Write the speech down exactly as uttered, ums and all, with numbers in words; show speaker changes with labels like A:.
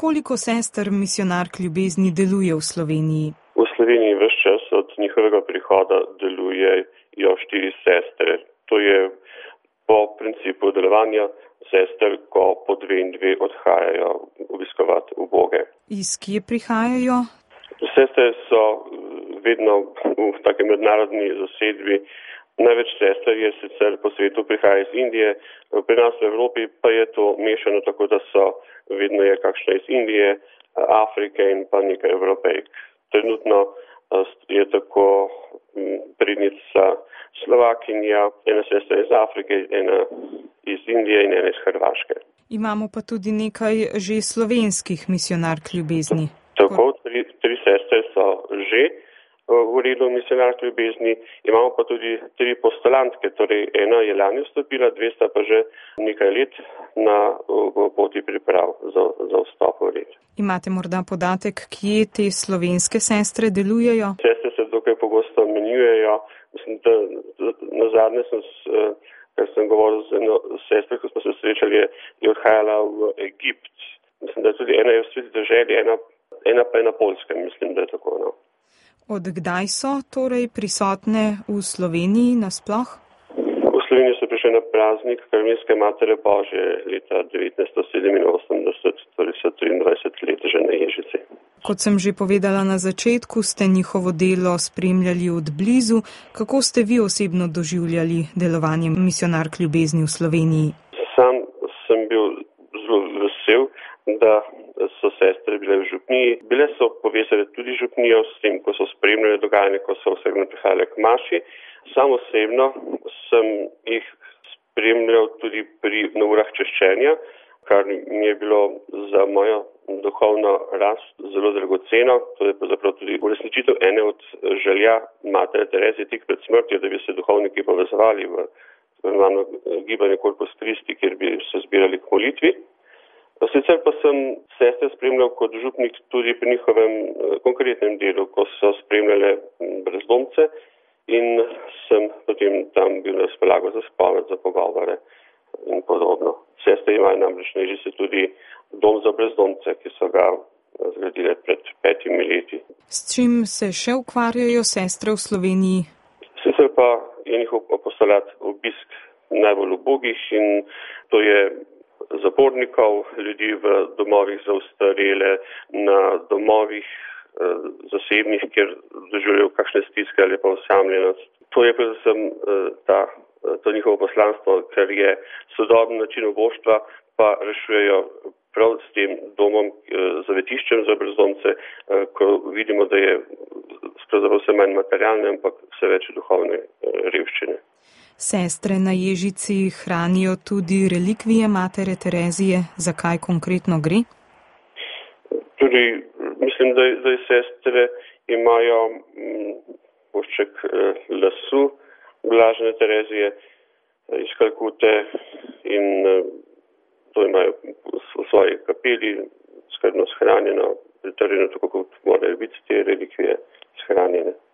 A: Koliko sester misijonark ljubezni deluje v Sloveniji?
B: V Sloveniji ves čas od njihovega prihoda delujejo štiri sestre. To je po principu delovanja sester, ko po dve in dve odhajajo obiskovati uboge.
A: Iz kje prihajajo?
B: Sestre so vedno v taki mednarodni zasedbi. Največ sester je sicer po svetu prihaja iz Indije, pri nas v Evropi pa je to mešano, tako da so vedno je kakšna iz Indije, Afrike in pa nekaj Evropejk. Trenutno je tako prednica Slovakinja, ena sestra iz Afrike, ena iz Indije in ena iz Hrvaške.
A: Imamo pa tudi nekaj že slovenskih misijonark ljubezni.
B: Tako, tri, tri sestre so že v redu misijonark ljubezni, imamo pa tudi tri postulantke, torej ena je lani vstopila, dve sta pa že nekaj let na poti priprav za, za vstop v red.
A: Imate morda podatek, kje te slovenske sestre delujejo?
B: Sestre se dokaj pogosto menjujejo. Mislim, da na zadnje sem, kar sem govoril z eno sestro, ko smo se srečali, je, je odhajala v Egipt. Mislim, da je tudi ena je v Sveti deželi, ena, ena pa je na Poljskem, mislim, da je tako. No.
A: Od kdaj so torej prisotne v Sloveniji nasploh?
B: V Sloveniji so prišli na praznik Karmelske Matere Božje leta devetnajststo sedeminosemdeset, torej so triindvajset let že na Ježici.
A: Kot sem že povedala na začetku, ste njihovo delo spremljali od blizu. Kako ste vi osebno doživljali delovanje misijonark ljubezni v Sloveniji?
B: Sam sem bil zelo vesel, da so sestre bile v župniji. Bile so povezane tudi župnijo s tem, ko so spremljali dogajanje, ko so osebno prihajale k maši. Sam osebno sem jih spremljal tudi pri na urah češčenja, kar mi je bilo za mojo duhovno rast zelo dragoceno. To je pravzaprav tudi uresničitev ene od želja Matere Terezije tik pred smrtjo, da bi se duhovniki povezovali v gibanje Corpus Christi, kjer bi se zbirali k molitvi. Sicer pa sem sestre spremljal kot župnik tudi pri njihovem konkretnem delu, ko so spremljale brezdomce in sem potem tam bil na razpolago za spoved, za pogovore in podobno. Sestre imajo namreč na Ježici tudi dom za brezdomce, ki so ga zgradile pred petimi leti.
A: S čim se še ukvarjajo sestre v Sloveniji?
B: Sicer pa je njihov apostolat obisk najbolj ubogih in to je zapornikov, ljudi v domovih za ostarele, na domovih eh, zasebnih, kjer doživljajo kakšne stiske ali pa osamljenost. To je predvsem eh, ta, to njihovo poslanstvo, ker je sodoben način oboštva, pa rešujejo prav s tem domom, eh, zavetiščem za brezdomce, eh, ko vidimo, da je pravzaprav vse manj materialne, ampak vse več duhovne eh, revščine.
A: Sestre na Ježici hranijo tudi relikvije Matere Terezije. Za kaj konkretno gre?
B: Tudi mislim, da, da sestre imajo košček eh, lasu Blažene Terezije iz Kalkute in eh, to imajo v svoji kapeli skrbno shranjeno, pritrjeno, tako kot morajo biti te relikvije shranjene.